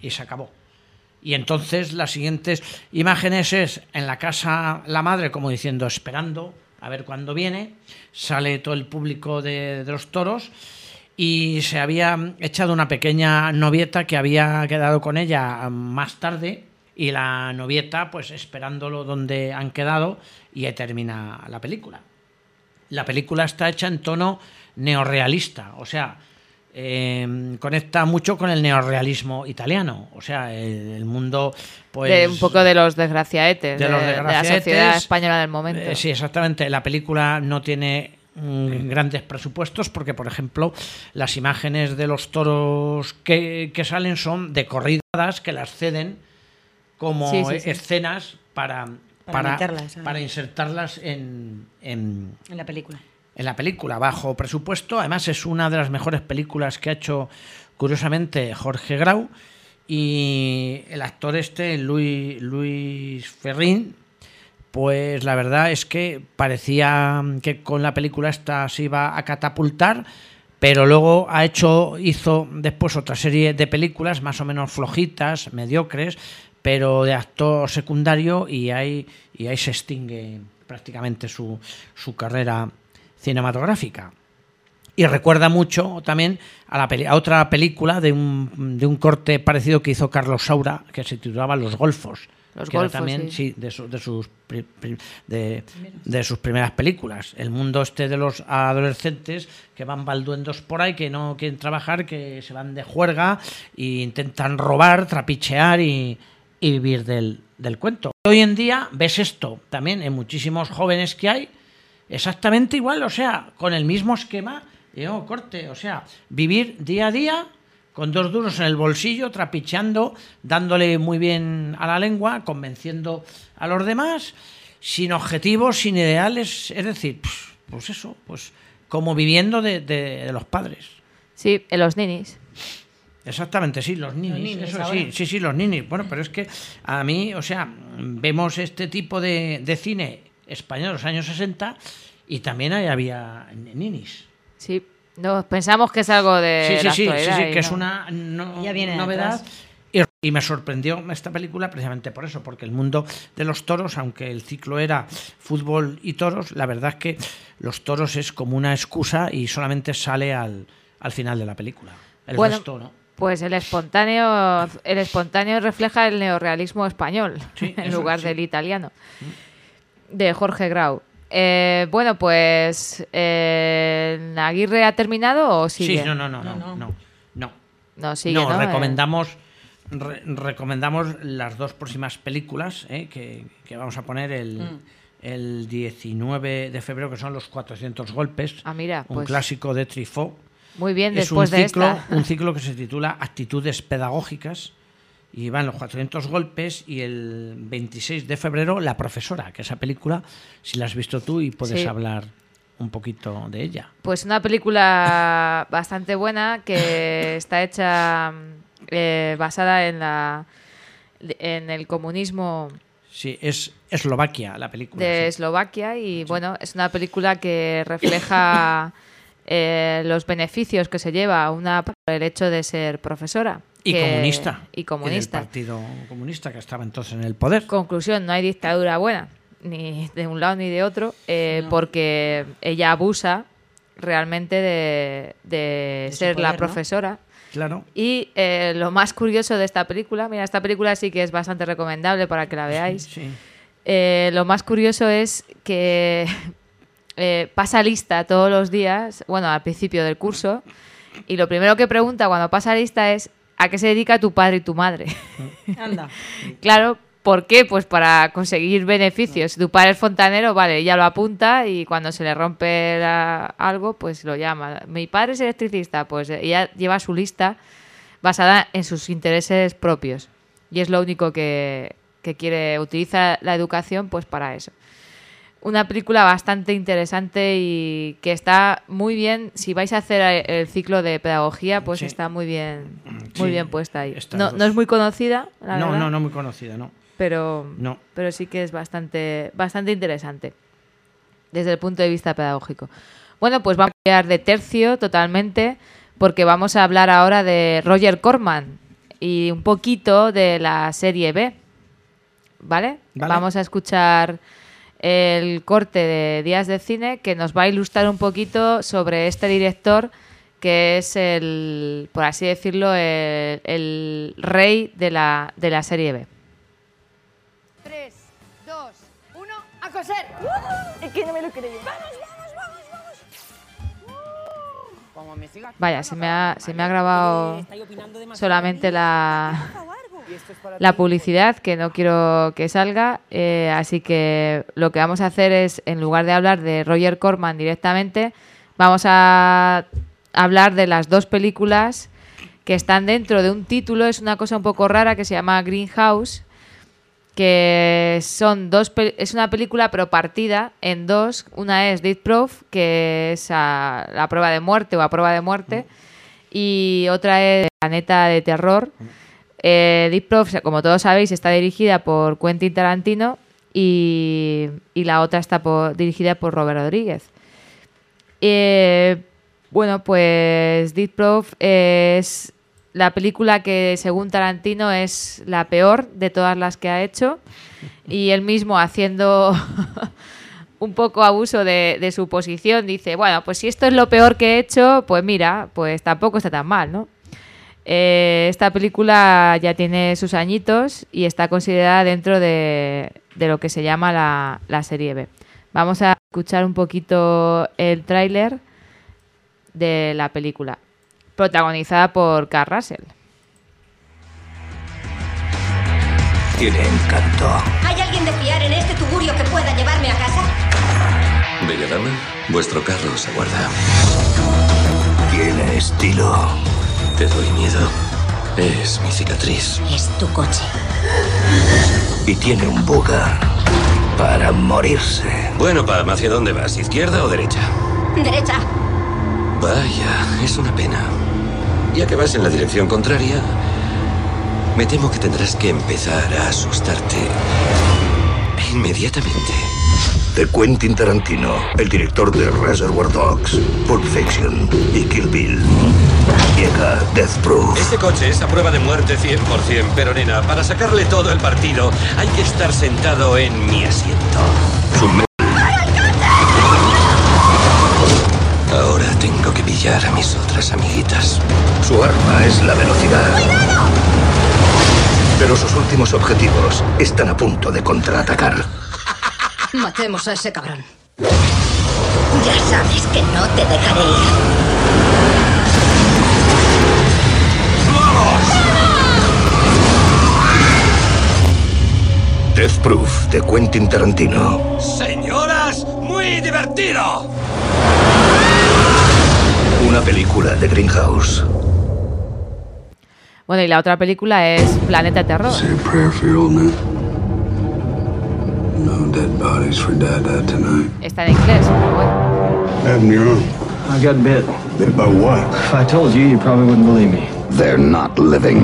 y se acabó. Y entonces las siguientes imágenes es en la casa la madre como diciendo esperando a ver cuándo viene, sale todo el público de, de los toros y se había echado una pequeña novieta que había quedado con ella más tarde y la novieta pues esperándolo donde han quedado y ahí termina la película. La película está hecha en tono neorrealista, o sea, Eh, conecta mucho con el neorrealismo italiano, o sea, el, el mundo pues de un poco de los desgraciaetes de, de, los de, desgraciaetes, de la sociedad española del momento. Eh, sí, exactamente. La película no tiene mm, grandes presupuestos porque, por ejemplo, las imágenes de los toros que, que salen son de corridas que las ceden como sí, sí, sí. escenas para para, para, ¿sabes? para insertarlas en, en en la película. En la película, bajo presupuesto. Además es una de las mejores películas que ha hecho, curiosamente, Jorge Grau. Y el actor este, Luis, Luis Ferrín, pues la verdad es que parecía que con la película esta se iba a catapultar, pero luego ha hecho, hizo después otra serie de películas más o menos flojitas, mediocres, pero de actor secundario, y ahí, y ahí se extingue prácticamente su, su carrera cinematográfica. Y recuerda mucho también a, la peli- a otra película de un, de un corte parecido que hizo Carlos Saura, que se titulaba Los Golfos. Los que Golfos, era también, sí. sí, de, su- de sus pri- pri- de, de sus primeras películas. El mundo este de los adolescentes que van balduendos por ahí, que no quieren trabajar, que se van de juerga e intentan robar, trapichear y, y vivir del, del cuento. Hoy en día ves esto también en muchísimos jóvenes que hay, exactamente igual, o sea, con el mismo esquema, y oh, corte, o sea, vivir día a día con dos duros en el bolsillo, trapicheando, dándole muy bien a la lengua, convenciendo a los demás, sin objetivos, sin ideales, es decir, pues eso, pues como viviendo de, de, de los padres. Sí, en los ninis. Exactamente, sí, los ninis, Los ninis eso ahora. sí, sí, sí, los ninis. Bueno, pero es que a mí, o sea, vemos este tipo de, de cine español de los años sesenta y también ahí había ninis. Sí, no, pensamos que es algo de Sí, sí, la sí, sí, actualidad sí, y que es no. una no- Ya viene de novedad. atrás. Y, y me sorprendió esta película precisamente por eso, porque el mundo de los toros, aunque el ciclo era fútbol y toros, la verdad es que los toros es como una excusa y solamente sale al, al final de la película. El Bueno, resto, ¿no? Pues el espontáneo, el espontáneo refleja el neorrealismo español Sí, en eso, lugar sí. del italiano, de Jorge Grau. Eh, bueno, pues eh, ¿Aguirre ha terminado o sigue? Sí, no, no, no, no, no, no. No, No, sigue, no, ¿no? recomendamos, re- recomendamos las dos próximas películas eh, que, que vamos a poner el, Mm. el diecinueve de febrero, que son Los cuatrocientos golpes, Ah, mira, un pues clásico de Truffaut. muy bien Es después un de ciclo, esta. un ciclo que se titula Actitudes pedagógicas, y van Los cuatrocientos golpes, y el veintiséis de febrero La profesora, que esa película, si la has visto tú y puedes Sí. hablar un poquito de ella. Pues una película bastante buena que está hecha eh, basada en la en el comunismo Sí, es Eslovaquia la película. de sí. Eslovaquia y bueno, es una película que refleja eh, los beneficios que se lleva una por el hecho de ser profesora. Y que- comunista. Y comunista. Y del Partido Comunista, que estaba entonces en el poder. Conclusión, no hay dictadura buena, ni de un lado ni de otro, eh, porque ella abusa realmente de, de su ser la poder, ¿no? profesora. Claro. Y eh, lo más curioso de esta película, mira, esta película sí que es bastante recomendable para que la veáis. Sí. Eh, lo más curioso es que eh, pasa lista todos los días, bueno, al principio del curso, y lo primero que pregunta cuando pasa lista es ¿a qué se dedica tu padre y tu madre? Anda. Claro, ¿por qué? Pues para conseguir beneficios. Si tu padre es fontanero, vale, ella lo apunta y cuando se le rompe la- algo, pues lo llama. Mi padre es electricista, pues ella lleva su lista basada en sus intereses propios. Y es lo único que, que quiere, utiliza la educación pues para eso. Una película bastante interesante y que está muy bien, si vais a hacer el ciclo de pedagogía, pues Sí. está muy bien, muy Sí, bien puesta ahí. estas No, dos. no es muy conocida, la No, verdad, no, no muy conocida, no. pero, No. pero sí que es bastante, bastante interesante desde el punto de vista pedagógico. Bueno, pues vamos a cambiar de tercio totalmente porque vamos a hablar ahora de Roger Corman, y un poquito de la serie B, ¿vale? Vale. Vamos a escuchar el corte de Días de Cine que nos va a ilustrar un poquito sobre este director que es el, por así decirlo, el, el rey de la, de la serie B. tres, dos, uno, ¡a coser! Uh, es que no me lo creo. ¡Vamos, vamos, vamos, vamos! Como me sigas... Vaya, se me ha, se me ha grabado solamente la, la publicidad, que no quiero que salga, eh, así que lo que vamos a hacer es, en lugar de hablar de Roger Corman directamente, vamos a hablar de las dos películas que están dentro de un título. Es una cosa un poco rara que se llama Greenhouse, que son dos pe- es una película pero partida en dos. Una es Death Proof, que es a la prueba de muerte o a prueba de muerte, y otra es Planeta de Terror. eh, Death Proof, como todos sabéis, está dirigida por Quentin Tarantino y, y la otra está por, dirigida por Robert Rodríguez. eh, Bueno, pues Death Proof es la película que, según Tarantino, es la peor de todas las que ha hecho, y él mismo, haciendo un poco abuso de, de su posición, dice, bueno, pues si esto es lo peor que he hecho, pues mira, pues tampoco está tan mal, ¿no? Eh, esta película ya tiene sus añitos y está considerada dentro de, de lo que se llama la, la serie B. Vamos a escuchar un poquito el tráiler de la película, protagonizada por Kurt Russell. Tiene encanto. ¿Hay alguien de fiar en este tugurio que pueda llevarme a casa? Bella dama, vuestro carro se guarda. Tiene estilo. Te doy miedo. Es mi cicatriz. Es tu coche. Y tiene un buga para morirse. Bueno, Pam, ¿hacia dónde vas? ¿Izquierda o derecha? Derecha. Vaya, es una pena. Ya que vas en la dirección contraria, me temo que tendrás que empezar a asustarte inmediatamente. De Quentin Tarantino, el director de Reservoir Dogs, Pulp Fiction y Kill Bill, llega Death Proof. Este coche es a prueba de muerte cien por cien, pero nena, para sacarle todo el partido hay que estar sentado en mi asiento. Su me- Ahora tengo que pillar a mis otras amiguitas. Su arma es la velocidad. ¡Cuidado! Pero sus últimos objetivos están a punto de contraatacar. Matemos a ese cabrón. Ya sabes que no te dejaré ir. Death Proof, de Quentin Tarantino. Señoras, muy divertido. Una película de Greenhouse. Bueno, y la otra película es Planeta Terror. Say a prayer for your old man. No dead bodies for Dad Dad tonight. Está en inglés, pero bueno. Having your own. I got bit. Bit by what? If I told you, you probably wouldn't believe me. They're not living.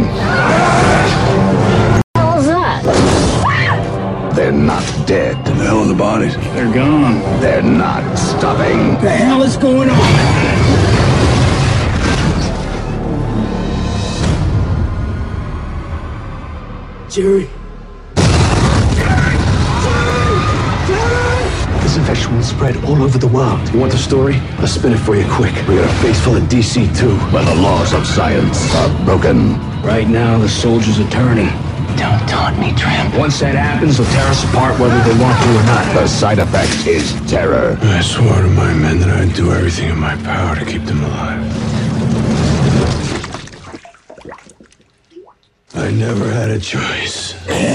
What was that? They're not dead. The hell are the bodies? They're gone. They're not stopping. What the hell is going on? Jerry. This infection will spread all over the world. You want the story? I'll spin it for you quick. We got a face full of D C too. When the laws of science are broken. Right now, the soldiers are turning. Don't taunt me, Tramp. Once that happens, they'll tear us apart whether they want to or not. The side effect is terror. I swore to my men that I'd do everything in my power to keep them alive. I never had a choice.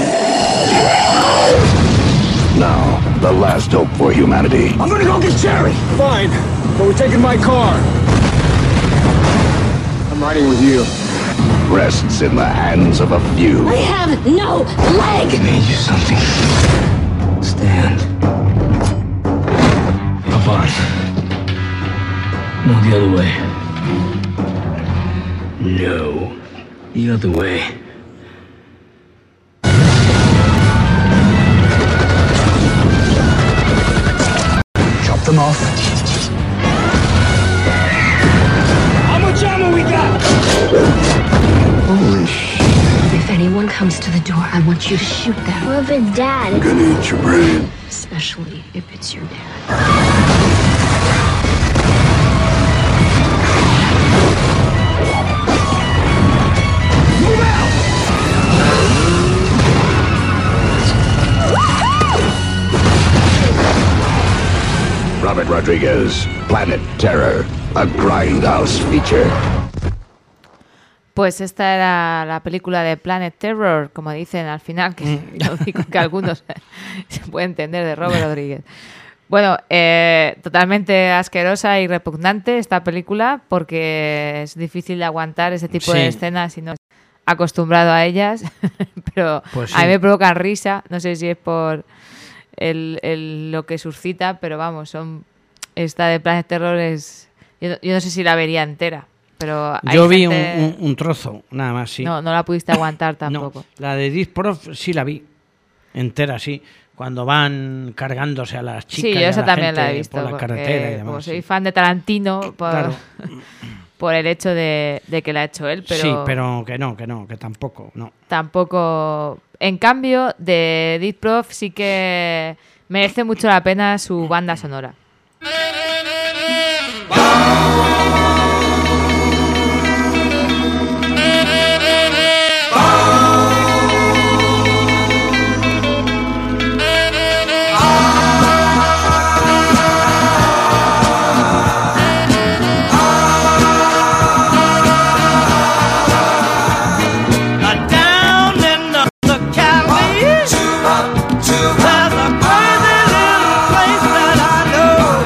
Now, the last hope for humanity. I'm gonna go get Jerry. Fine, but we're taking my car. I'm riding with you. Rests in the hands of a few. I have no leg. I made you something. Stand. Up on. No, the other way. No, the other way. Chop them off. How much ammo we got? Holy shit. anyone comes to the door, I want you to shoot them. What if it's Dad? I'm gonna eat your brain. Especially if it's your dad. Robert Rodriguez, Planet Terror, a Grindhouse feature. Pues esta era la película de Planet Terror, como dicen al final, que es lo único que algunos se puede entender de Robert Rodríguez. Bueno, eh, totalmente asquerosa y repugnante esta película porque es difícil de aguantar ese tipo Sí. de escenas si no estás acostumbrado a ellas, pero Pues sí. a mí me provocan risa, no sé si es por el, el, lo que suscita, pero vamos, son esta de Planet Terror es... Yo, no- yo no sé si la vería entera, pero hay Yo vi gente- un, un- un trozo, nada más, sí. No, no la pudiste aguantar tampoco. No, la de Deep Prof sí la vi, entera, sí. Cuando van cargándose a las chicas Sí, y yo a esa la también gente la he visto. por la porque, carretera y demás. como soy sí. fan de Tarantino, por, Claro. por el hecho de, de que la ha hecho él, pero, Sí, pero que no, que no, que tampoco, no. tampoco... En cambio, de Deep Prof sí que merece mucho la pena su banda sonora. Down in the, the Cali, there's a crazy little place that I know,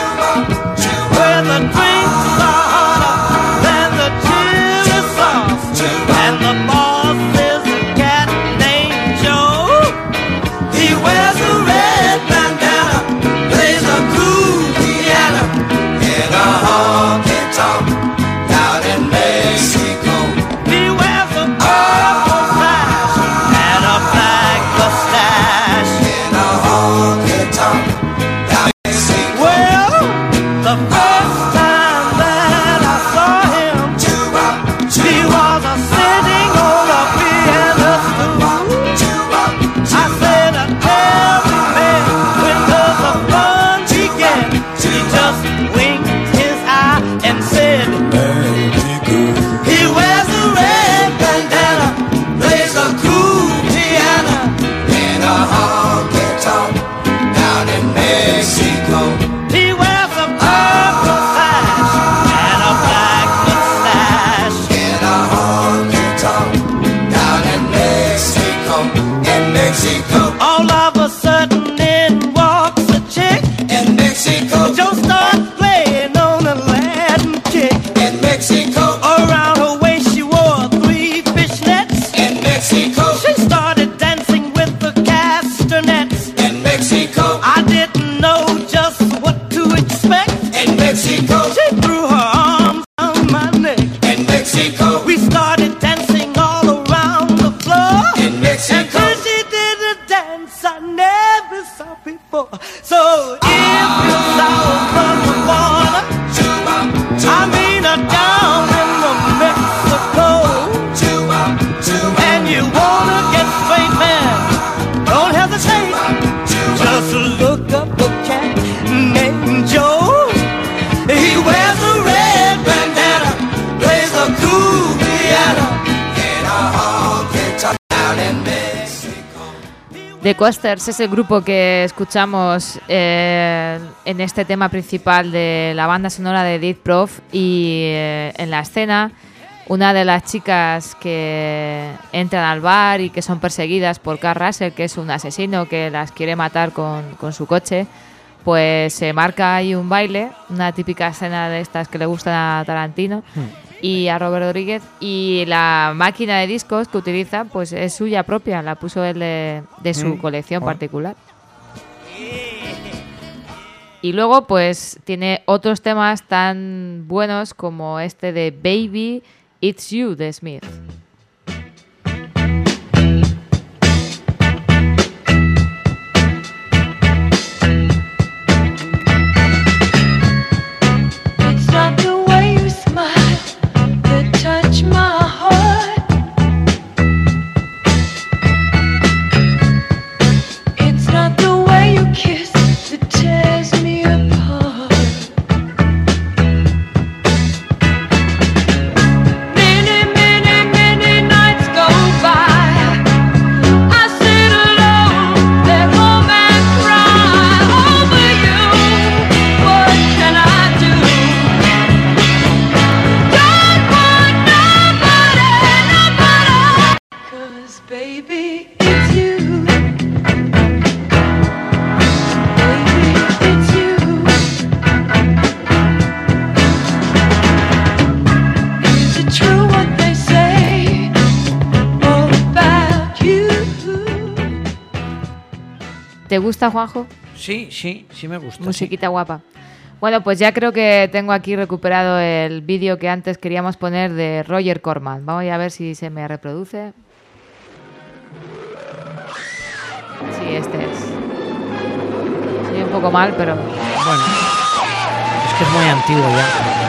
where the drinks are hotter than the chili sauce, and the boss is a cat named Joe. He wears a red bandana, plays a cool piano in a honky-tonk down in Mexico. He wears a purple sash and a black mustache in a honky-tonk down in Mexico. Well, the first time that I saw him, he was a sitting on a piano stool. I said, "I tell me, man, when does the fun begin?" He just winked his eye and said, he wears a red bandana, plays a cool piano in a honky-tonk down in Mexico. He wears a purple sash and a black mustache in a honky-tonk down in Mexico. In Mexico, all of a sudden in walks a chick in Mexico. Joe starts playing on a Latin kick in Mexico. Around her waist she wore three fishnets in Mexico. She started dancing with the castanets in Mexico. I didn't know just what to expect in Mexico. She threw her arms around my neck in Mexico. We started dancing all around the floor in Mexico. And then she did a dance I never saw before. So if you saw from the water, I mean a down in the Mexico, and you wanna get straight, man, don't hesitate. Just look up a cat named Joe. He wears a red bandana, plays a cool piano in a honky-tonk down in Mexico. The Coasters es el grupo que escuchamos eh, en este tema principal de la banda sonora de Deep Prof, y eh, en la escena una de las chicas que entran al bar y que son perseguidas por Carl Russell, que es un asesino que las quiere matar con, con su coche, pues se marca ahí un baile, una típica escena de estas que le gustan a Tarantino y a Robert Rodríguez, y la máquina de discos que utiliza pues es suya propia, la puso él de, de su Mm. colección Oh. particular. Y luego pues tiene otros temas tan buenos como este de Baby It's You de Smith. It's not the way you smile that touch my heart. ¿Te gusta, Juanjo? Sí, sí, sí me gusta. Musiquita sí. guapa. Bueno, pues ya creo que tengo aquí recuperado el vídeo que antes queríamos poner de Roger Corman. Vamos a ver si se me reproduce. Sí, este es. Soy un poco mal, pero... Bueno, es que es muy antiguo ya.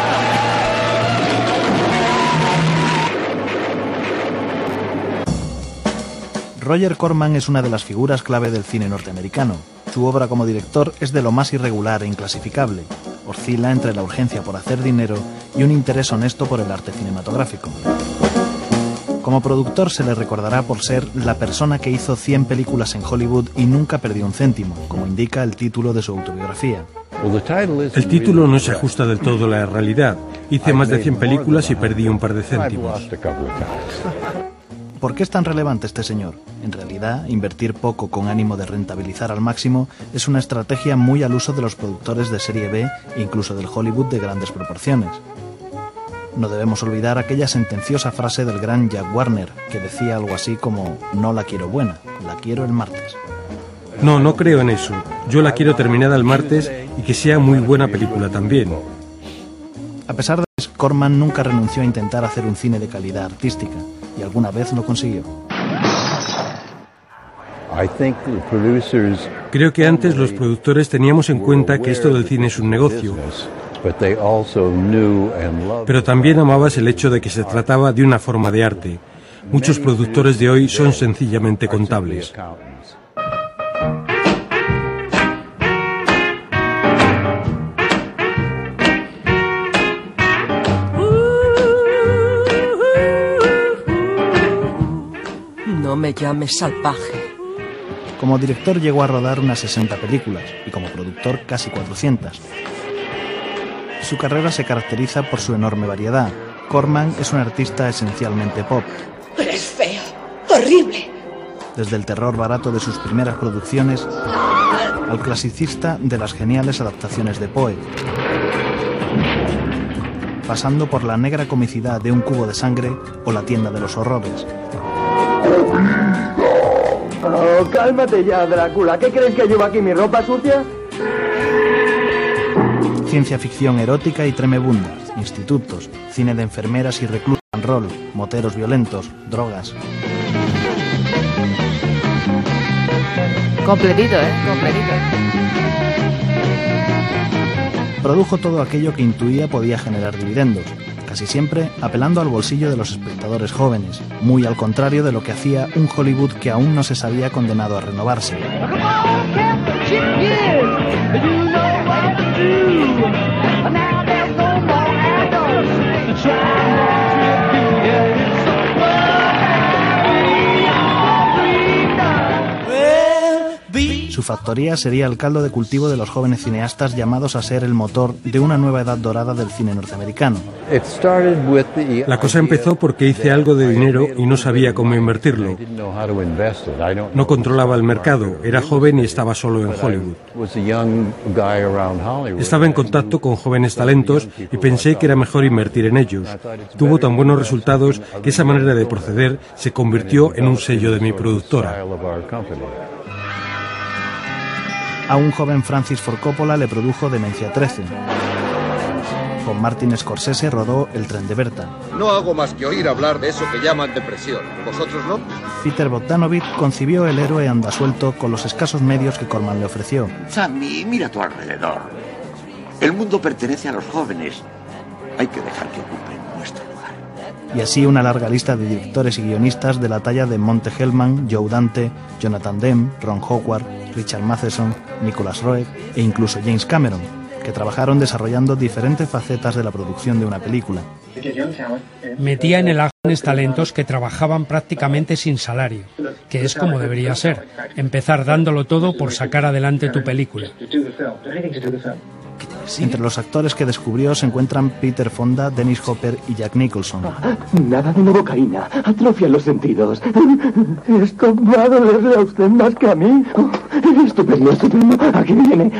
Roger Corman es una de las figuras clave del cine norteamericano. Su obra como director es de lo más irregular e inclasificable. Oscila entre la urgencia por hacer dinero y un interés honesto por el arte cinematográfico. Como productor se le recordará por ser la persona que hizo cien películas en Hollywood y nunca perdió un céntimo, como indica el título de su autobiografía. El título no se ajusta del todo a la realidad. Hice más de cien películas y perdí un par de céntimos. ¿Por qué es tan relevante este señor? En realidad, invertir poco con ánimo de rentabilizar al máximo es una estrategia muy al uso de los productores de serie B e incluso del Hollywood de grandes proporciones. No debemos olvidar aquella sentenciosa frase del gran Jack Warner, que decía algo así como: no la quiero buena, la quiero el martes. No, no creo en eso. Yo la quiero terminada el martes y que sea muy buena película también. A pesar de eso, Corman nunca renunció a intentar hacer un cine de calidad artística, y alguna vez lo consiguió. Creo que antes los productores teníamos en cuenta que esto del cine es un negocio, pero también amabas el hecho de que se trataba de una forma de arte. Muchos productores de hoy son sencillamente contables. No me llames salvaje. Como director llegó a rodar unas sesenta películas y como productor casi cuatrocientas. Su carrera se caracteriza por su enorme variedad. Corman es un artista esencialmente pop. Eres feo, horrible. Desde el terror barato de sus primeras producciones al clasicista de las geniales adaptaciones de Poe, pasando por la negra comicidad de Un cubo de sangre o La tienda de los horrores. Oh, cálmate ya, Drácula. ¿Qué crees que llevo aquí, mi ropa sucia? Ciencia ficción erótica y tremebunda, institutos, cine de enfermeras y reclutas, roll, moteros violentos, drogas. Completito, ¿eh? Completito. Produjo todo aquello que intuía podía generar dividendos, casi siempre apelando al bolsillo de los espectadores jóvenes, muy al contrario de lo que hacía un Hollywood que aún no se sabía condenado a renovarse. Su factoría sería el caldo de cultivo de los jóvenes cineastas llamados a ser el motor de una nueva edad dorada del cine norteamericano. La cosa empezó porque hice algo de dinero y no sabía cómo invertirlo. No controlaba el mercado, era joven y estaba solo en Hollywood. Estaba en contacto con jóvenes talentos y pensé que era mejor invertir en ellos. Tuvo tan buenos resultados que esa manera de proceder se convirtió en un sello de mi productora. A un joven Francis Ford Coppola le produjo Demencia trece. Con Martin Scorsese rodó El tren de Berta. No hago más que oír hablar de eso que llaman depresión. ¿Vosotros no? Peter Bogdanovich concibió El héroe anda suelto con los escasos medios que Corman le ofreció. Sammy, mira a tu alrededor. El mundo pertenece a los jóvenes. Hay que dejar que ocupen nuestro lugar. Y así una larga lista de directores y guionistas de la talla de Monte Hellman, Joe Dante, Jonathan Demme, Ron Howard, Richard Matheson, Nicholas Roeg e incluso James Cameron, que trabajaron desarrollando diferentes facetas de la producción de una película. Metía en el Ajones talentos que trabajaban prácticamente sin salario, que es como debería ser, empezar dándolo todo por sacar adelante tu película. Entre los actores que descubrió se encuentran Peter Fonda, Dennis Hopper y Jack Nicholson. Nada de novocaína, atrofia los sentidos. Esto va a dolerle a usted más que a mí. Estupendo, estupendo, aquí viene.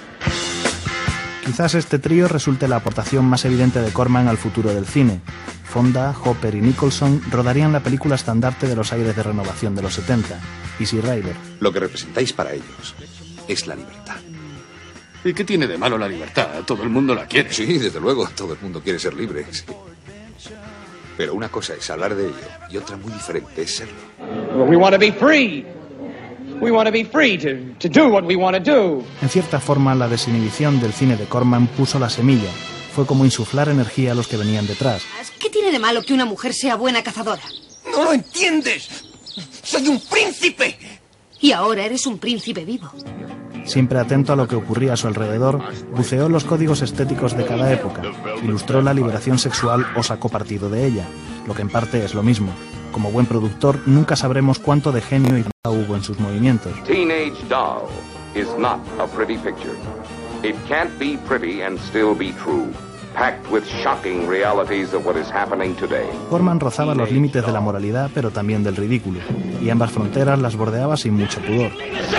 Quizás este trío resulte la aportación más evidente de Corman al futuro del cine. Fonda, Hopper y Nicholson rodarían la película estandarte de los aires de renovación de los setenta, Easy Rider. Lo que representáis para ellos es la libertad. ¿Y qué tiene de malo la libertad? Todo el mundo la quiere. Sí, desde luego, todo el mundo quiere ser libre. Sí. Pero una cosa es hablar de ello y otra muy diferente es serlo. We want to be free. We want to be free to, to do what we want to do. En cierta forma, la desinhibición del cine de Corman puso la semilla. Fue como insuflar energía a los que venían detrás. ¿Qué tiene de malo que una mujer sea buena cazadora? ¡No lo entiendes! ¡Soy un príncipe! Y ahora eres un príncipe vivo. Siempre atento a lo que ocurría a su alrededor, buceó los códigos estéticos de cada época, ilustró la liberación sexual o sacó partido de ella, lo que en parte es lo mismo. Como buen productor, nunca sabremos cuánto de genio y talento hubo en sus movimientos. Teenage Doll is not a pretty picture. It can't be pretty and still be true. Packed with shocking realities of what is happening today. Corman rozaba los límites de la moralidad, pero también del ridículo, y ambas fronteras las bordeaba sin mucho pudor.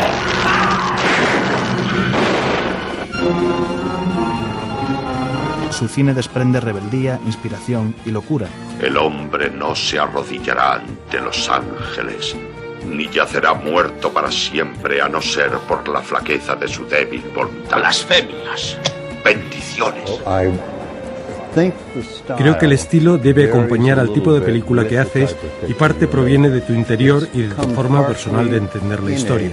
Su cine desprende rebeldía, inspiración y locura. El hombre no se arrodillará ante los ángeles, ni yacerá muerto para siempre a no ser por la flaqueza de su débil voluntad. Blasfemias, bendiciones. Creo que el estilo debe acompañar al tipo de película que haces y parte proviene de tu interior y de tu forma personal de entender la historia.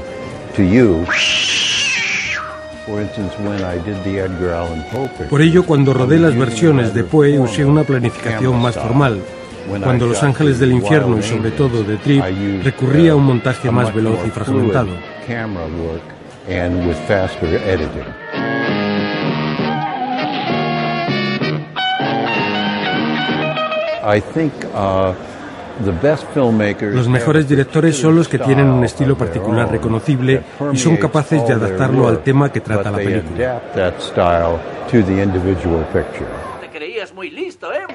Por ello, cuando rodé las versiones de Poe, usé una planificación más formal. Cuando Los Ángeles del Infierno y sobre todo The Trip, recurría a un montaje más veloz y fragmentado. Los mejores directores son los que tienen un estilo particular reconocible y son capaces de adaptarlo al tema que trata la película. Te creías muy listo, ¿eh?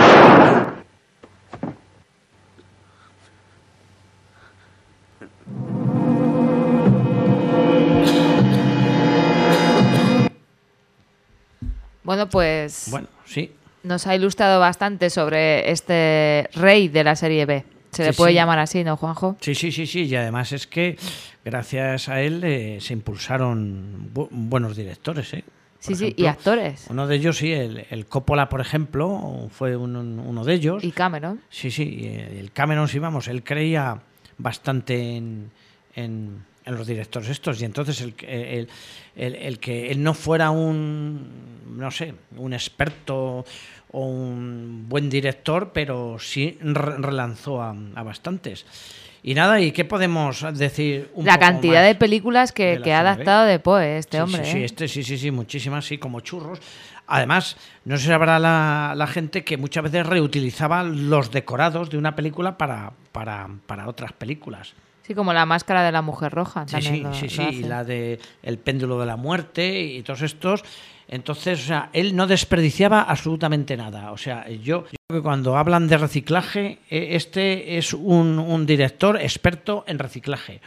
Bueno, pues... Bueno, sí. Nos ha ilustrado bastante sobre este rey de la serie B. Se le Sí, puede sí. llamar así, ¿no, Juanjo? Sí, sí, sí, sí. Y además es que gracias a él eh, se impulsaron bu- buenos directores, ¿eh? Sí, sí, y actores. Uno de ellos, sí, el, el Coppola, por ejemplo, fue un- un- uno de ellos. Y Cameron. Sí, sí, y el Cameron, sí, vamos, él creía bastante en, en, en los directores estos, y entonces el, el, el, el que él no fuera un, no sé, un experto o un buen director, pero sí re- relanzó a, a bastantes. Y nada, ¿y qué podemos decir un La poco cantidad más de películas que, de la que ha serie B? adaptado de Poe este Sí, hombre. Sí, sí, ¿eh? este, sí, sí, sí, muchísimas, sí, como churros. Además, no se sabrá la, la gente que muchas veces reutilizaba los decorados de una película para, para, para otras películas. Sí, como la máscara de la mujer roja. Sí, también sí, lo- sí, lo sí, y hace. la de El péndulo de la muerte y todos estos. Entonces, o sea, él no desperdiciaba absolutamente nada. O sea, yo, yo creo que cuando hablan de reciclaje, eh, este es un, un director experto en reciclaje,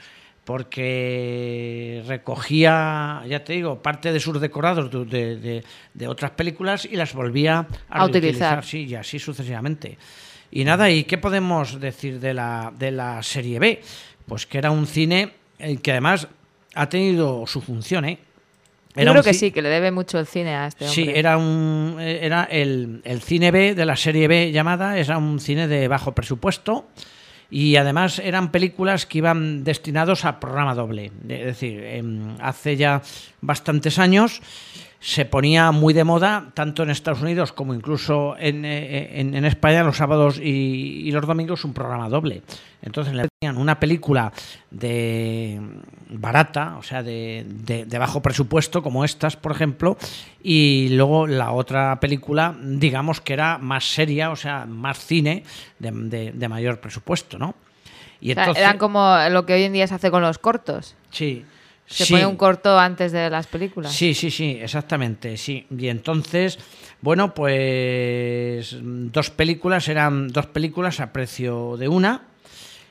porque recogía, ya te digo, parte de sus decorados de, de, de- de otras películas y las volvía a, A utilizar. sí, y así sucesivamente. Y nada, ¿y qué podemos decir de la, de la serie B? Pues que era un cine eh, que además ha tenido su función, ¿eh? Yo Era creo un que ci- sí, que le debe mucho el cine a este hombre. Sí, era un era el, el cine B de la serie B llamada, era un cine de bajo presupuesto y además eran películas que iban destinados a programa doble. Es decir, em, hace ya bastantes años se ponía muy de moda, tanto en Estados Unidos como incluso en, eh, en, en España, los sábados y, y los domingos, un programa doble. Entonces le tenían una película de barata, o sea, de, de, de bajo presupuesto, como estas, por ejemplo, y luego la otra película, digamos que era más seria, o sea, más cine, de, de, de mayor presupuesto, ¿no? Y O sea, entonces, eran como lo que hoy en día se hace con los cortos. sí. Se sí. pone un corto antes de las películas. Sí, sí, sí, exactamente, sí. Y entonces, bueno, pues dos películas, eran dos películas a precio de una.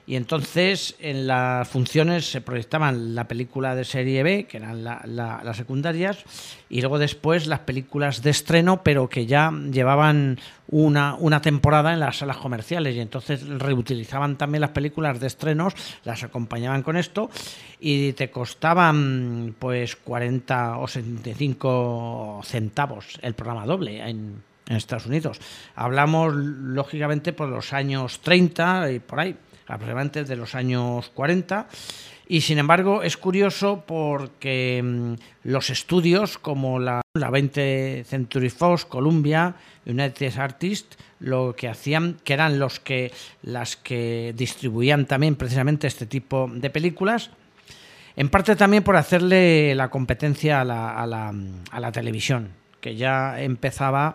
y entonces en las funciones se proyectaban la película de serie B, que eran la, la, las secundarias, y luego después las películas de estreno, pero que ya llevaban una, una temporada en las salas comerciales, y entonces reutilizaban también las películas de estrenos, las acompañaban con esto, y te costaban pues cuarenta o setenta y cinco centavos el programa doble en, en Estados Unidos. Hablamos lógicamente por los años treinta y por ahí, aproximadamente de los años cuarenta, y sin embargo es curioso porque mmm, los estudios como la, la veinte Century Fox, Columbia, United Artists, lo que hacían, que eran los que las que distribuían también precisamente este tipo de películas, en parte también por hacerle la competencia a la, a la, a la televisión, que ya empezaba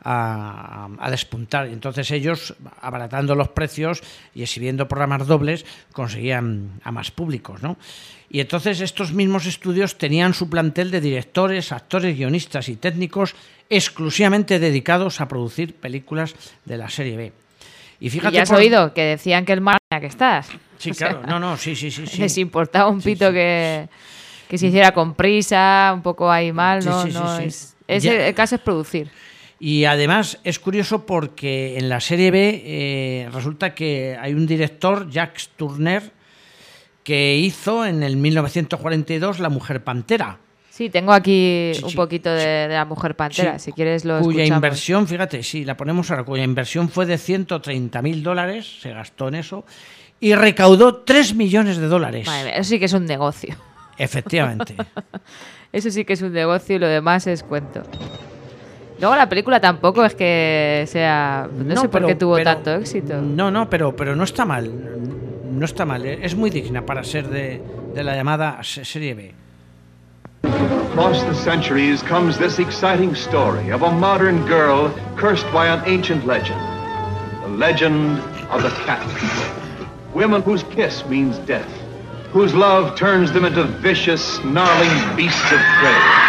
a, a despuntar. Entonces ellos, abaratando los precios y exhibiendo programas dobles, conseguían a más públicos, ¿no? Y entonces estos mismos estudios tenían su plantel de directores, actores, guionistas y técnicos exclusivamente dedicados a producir películas de la serie B. Y fíjate, y ya has por... oído que decían que el mal que estás. Sí, o claro, sea, no, no, sí, sí, sí, sí. Les importaba un pito sí, sí. que que se hiciera con prisa, un poco ahí mal, sí, no, sí, sí, no sí. es, es Ya. el, el caso es producir. Y además es curioso porque en la serie B eh, resulta que hay un director, Jacques Tourneur, que hizo en el mil novecientos cuarenta y dos La Mujer Pantera. Sí, tengo aquí Sí, un sí, poquito de, de La Mujer Pantera, Sí, si quieres lo cuya escuchamos. inversión, fíjate, sí, la ponemos ahora, cuya inversión fue de ciento treinta mil dólares, se gastó en eso, y recaudó tres millones de dólares. Madre mía, eso sí que es un negocio. Efectivamente. Eso sí que es un negocio y lo demás es cuento. Luego la película tampoco es que sea... No, No, sé por pero- qué tuvo pero- tanto éxito. No, no, pero, pero no está mal, no está mal, es muy digna para ser de, de la llamada se- serie B. Across the centuries comes this exciting story of a modern girl cursed by an ancient legend. The legend of the cat people. Women whose kiss means death, whose love turns them into vicious, snarling beasts of prey.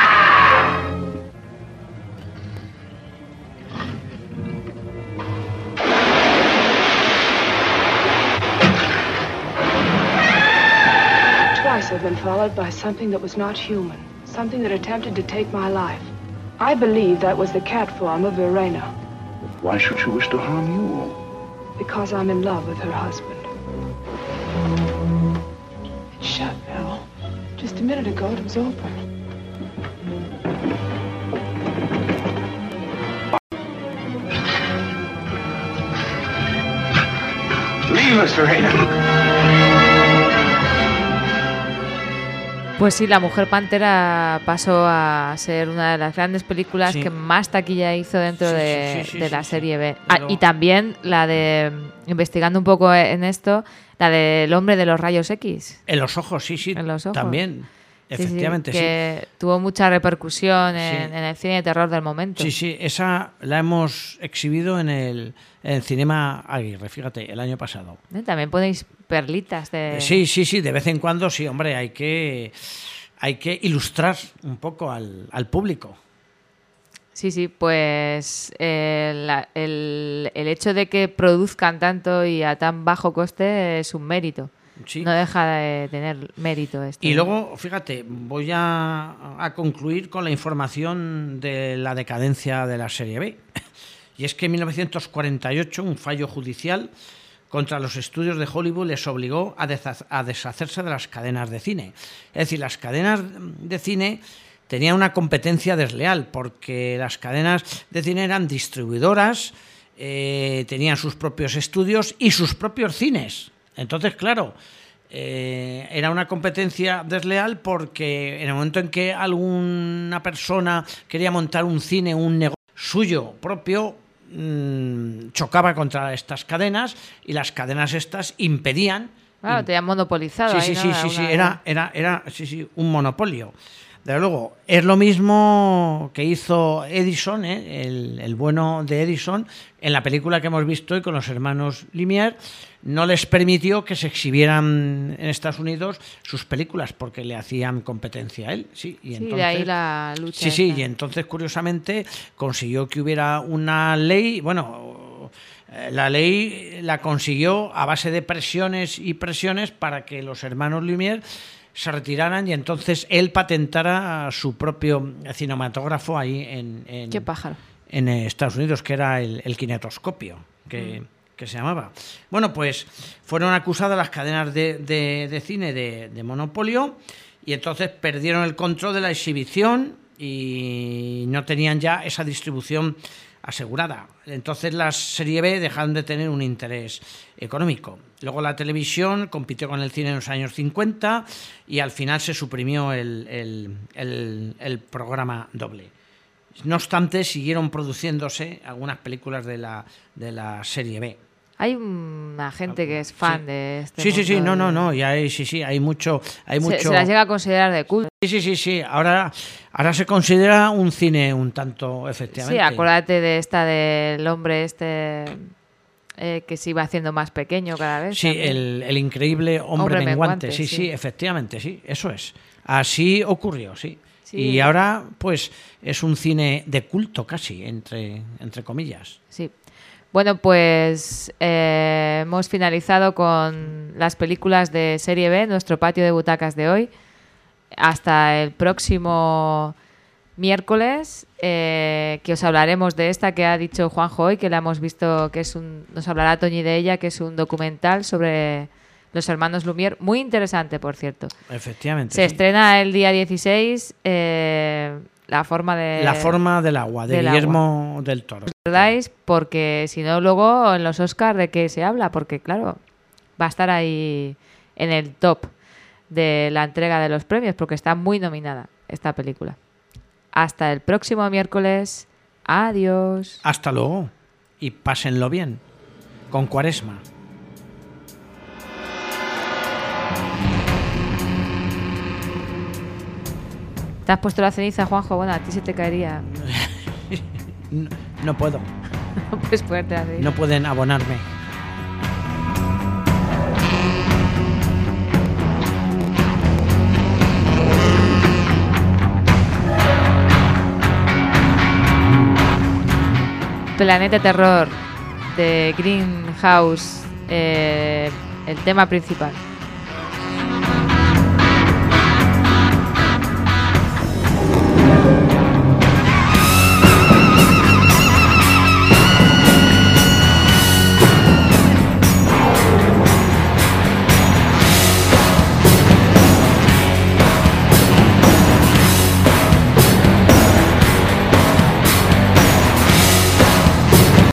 Twice I've been followed by something that was not human, something that attempted to take my life. I believe that was the cat form of Verena, Why should she wish to harm you? because I'm in love with her husband. It's shut now. Just a minute ago it was open. Leave us, Verena. Pues sí, La Mujer Pantera pasó a ser una de las grandes películas Sí. que más taquilla hizo dentro Sí, sí, de, sí, sí, de sí, la sí. serie B. Ah, Pero- y también la de, investigando un poco en esto, la del hombre de los rayos X. En los ojos, sí, sí, En los ojos. también, Sí, sí, efectivamente, sí. que tuvo mucha repercusión en, Sí. en el cine de terror del momento. Sí, sí, esa la hemos exhibido en el, en el Cinema Aguirre, fíjate, el año pasado. ¿Eh? También ponéis perlitas de... Eh, Sí, sí, sí, de vez en cuando, sí, hombre, hay que, hay que ilustrar un poco al, al público. Sí, sí, pues eh, la- el, el hecho de que produzcan tanto y a tan bajo coste es un mérito. Sí. No deja de tener mérito esto. Y luego, fíjate, voy a, a concluir con la información de la decadencia de la serie B. Y es que en mil novecientos cuarenta y ocho un fallo judicial contra los estudios de Hollywood les obligó a, deza- a deshacerse de las cadenas de cine. Es decir, las cadenas de cine tenían una competencia desleal porque las cadenas de cine eran distribuidoras, eh, tenían sus propios estudios y sus propios cines. Entonces, claro, eh, era una competencia desleal porque en el momento en que alguna persona quería montar un cine, un negocio suyo propio, mmm, chocaba contra estas cadenas y las cadenas estas impedían. Claro, te han monopolizado. Sí, ahí, sí, ¿no? sí, sí, sí, Una- era, era, era sí, sí, un monopolio. Desde luego, es lo mismo que hizo Edison, ¿eh? el, el bueno de Edison, en la película que hemos visto hoy con los hermanos Lumière, no les permitió que se exhibieran en Estados Unidos sus películas porque le hacían competencia a él. Sí, y Sí, entonces, de ahí la lucha. Sí, sí, esta. y entonces, curiosamente, consiguió que hubiera una ley, bueno, La ley la consiguió a base de presiones y presiones para que los hermanos Lumière se retiraran y entonces él patentara su propio cinematógrafo ahí en, en, ¿Qué pájaro? en Estados Unidos, que era el, el kinetoscopio, que, mm. que se llamaba. Bueno, pues fueron acusadas las cadenas de, de, de cine de, de monopolio y entonces perdieron el control de la exhibición y no tenían ya esa distribución asegurada. Entonces las serie B dejaron de tener un interés económico. Luego la televisión compitió con el cine en los años cincuenta y al final se suprimió el, el, el, el programa doble. No obstante, siguieron produciéndose algunas películas de la, de la serie B. Hay una gente que es fan sí. de este Sí, sí, sí, no, de... no, no, y hay, sí, sí, hay mucho... Hay se, mucho... se las llega a considerar de culto. Sí, sí, sí, sí, ahora, ahora se considera un cine un tanto, efectivamente. Sí, acuérdate de esta del hombre este eh, que se iba haciendo más pequeño cada vez. Sí, el, el increíble hombre, hombre menguante, menguante, sí, sí, sí, efectivamente, sí, eso es. Así ocurrió, sí. Sí. Y ahora, pues, es un cine de culto casi, entre, entre comillas. Sí. Bueno, pues eh, hemos finalizado con las películas de serie B, nuestro patio de butacas de hoy. Hasta el próximo miércoles, eh, que os hablaremos de esta que ha dicho Juanjo hoy, que la hemos visto, que es un, nos hablará Toñi de ella, que es un documental sobre los hermanos Lumière, muy interesante, por cierto. Efectivamente. Se sí. estrena el día dieciséis, eh, La forma de La forma del agua, de Guillermo agua. del Toro. ¿Recordáis? Porque si no, luego en los Oscars, ¿de qué se habla? Porque, claro, va a estar ahí en el top de la entrega de los premios, porque está muy nominada esta película. Hasta el próximo miércoles. Adiós. Hasta luego. Y pásenlo bien. Con Cuaresma. ¿Te has puesto la ceniza, Juanjo? Bueno, a ti se te caería. no, no puedo. No puedes ponerte la ceniza. No pueden abonarme. Planeta Terror de Greenhouse, eh, el tema principal.